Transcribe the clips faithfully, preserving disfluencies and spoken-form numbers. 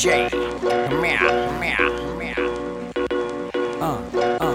J. Meow, meow, meow. Uh, uh.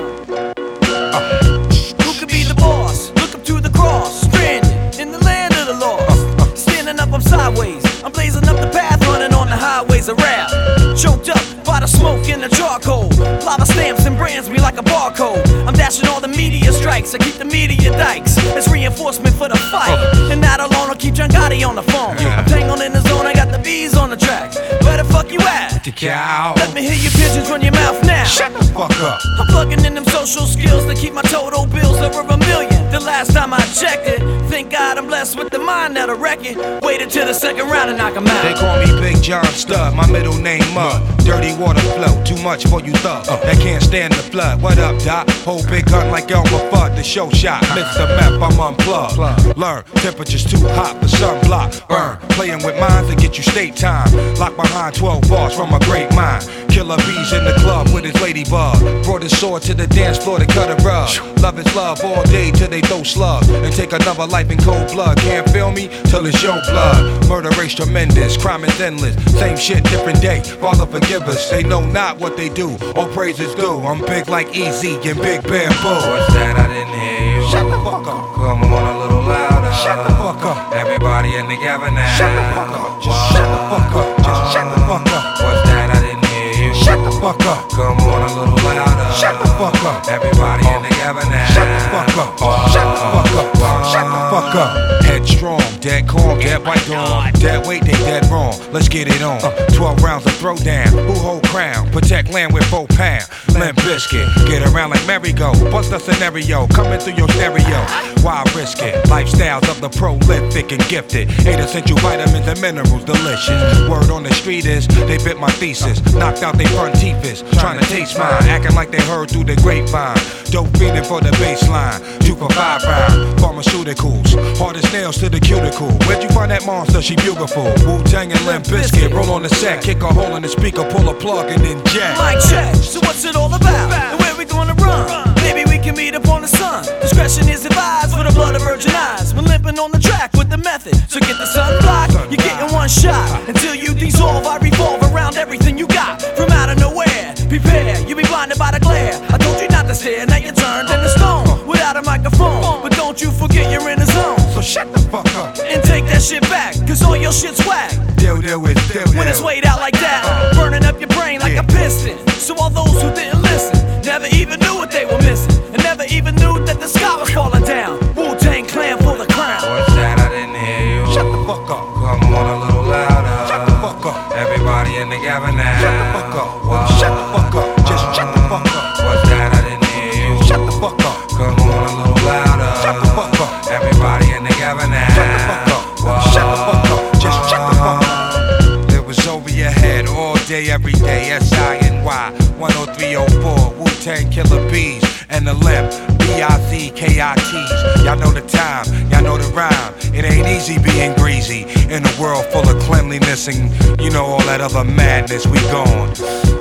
uh. Who could be the boss? Look up to the cross. Stranded in the land of the lost. Standing up, I'm sideways. I'm blazing up the path, running on the highways of rap. Choked up by the smoke and the charcoal. Lava stamps and brands me like a barcode. I'm dashing all the media strikes. I keep the media dikes. It's reinforcement for the fight. And not alone, I'll keep John Gotti on the phone. I'm tangled in the zone, I got the bees on the track. Where the fuck you at? The cow. Let me hear your pigeons run your mouth now. Shut the fuck up. I'm plugging in them social skills to keep my total bills over a million. The last time I checked it, thank God I'm blessed with the mind that'll wreck it. Waited till the second round and knock 'em out. They call me Big John Stud, my middle name Mud. Dirty water flow, too much for you thug uh, that can't stand the flood. What up, Doc? Whole big gun like Elmer Fudd, the show shot. Mister Meth, I'm unplugged. Learn, temperature's too hot for sunblock. Burn, playing with minds to get you state time. Locked behind twelve bars from a great mind. Killer bees in the club with his ladybug. Brought his sword to the dance floor to cut a rug. Love is love all day till they throw slugs and take another life in cold blood. Can't feel me till it's your blood. Murder race tremendous, crime is endless. Same shit, different day. Father forgive us. They know not what they do. All praise is due. I'm big like Easy and Big Bamboo. What's that? I didn't hear you. Shut the fuck up. Come on a little louder. Shut the fuck up. Everybody in the cabin now. Shut the fuck up. Just shut the fuck up. Just shut the fuck up. What's that? I didn't hear you. Shut the fuck up. Come on a little louder. Shut the fuck up. Everybody in the cabin now. Shut the fuck up. Shut the fuck up. Shut the fuck up. Headstrong, dead calm, dead white dawn. Dead weight, they dead wrong. Let's get it on. Uh, Twelve rounds of throwdown. Who hold crown? Protect land with four pound. Limp biscuit. Get around like merry-go. Bust a scenario. Coming through your stereo. Why risk it? Lifestyles of the prolific and gifted. Eight essential vitamins and minerals, delicious. Word on the street is they bit my thesis. Knocked out they front teeth is trying to taste mine. Acting like they heard through the grapevine. Dope feeding for the baseline. Two for five round. Pharmaceuticals. Hardest nails to the cuticle. Where'd you find that monster? She beautiful. Wu-Tang and Limp Bizkit. Roll on the set. Kick a hole in the speaker. Pull a plug and then jack. Mic check. So what's it all about? And where we gonna run? Maybe we can meet up on the sun. Discretion is advised for the blood of virgin eyes. We're limping on the track with the method. So get the sunblock. You're getting one shot. Until you dissolve, I revolve around everything you got. From out of nowhere. Prepare. You be blinded by the glare. I told you not to stare. Now you're turned into stone. Without a microphone. But don't you forget you're in the zone. So shut the fuck up. And take that shit back. Cause all your shit's whack. Deal, deal with, deal, deal. When it's weighed out like that, burning up your brain like a piston. So all those who didn't listen never even knew what they were missing, and never even knew that the sky was falling down. Wu-Tang Clan for the crown. What's that? I didn't hear you. Shut the fuck up. Come on a little louder. Shut the fuck up. Everybody in the cabin now. Shut the fuck up. Shut the fuck up. Just shut the fuck up. What's that? I didn't hear you. Shut the fuck up. Come on a little louder. Shut the fuck up. Everybody in the cabin now. Shut the fuck up. Shut the fuck up. Just shut the fuck up. It was over your head all day, every day. S I N Y one oh three oh four. Wu-Tang Killer Bees and the Limp. B I Z K I Ts. Y'all know the time. Y'all know the rhyme. It ain't easy being greasy in a world full of cleanliness and you know all that other madness. We gone.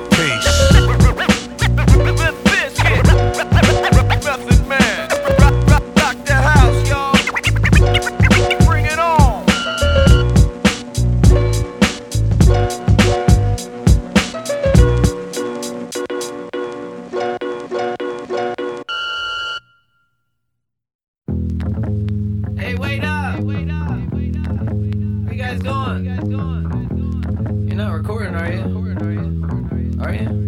Peace. Hey, wait up! Where you guys going? You're not recording, are you? Are you?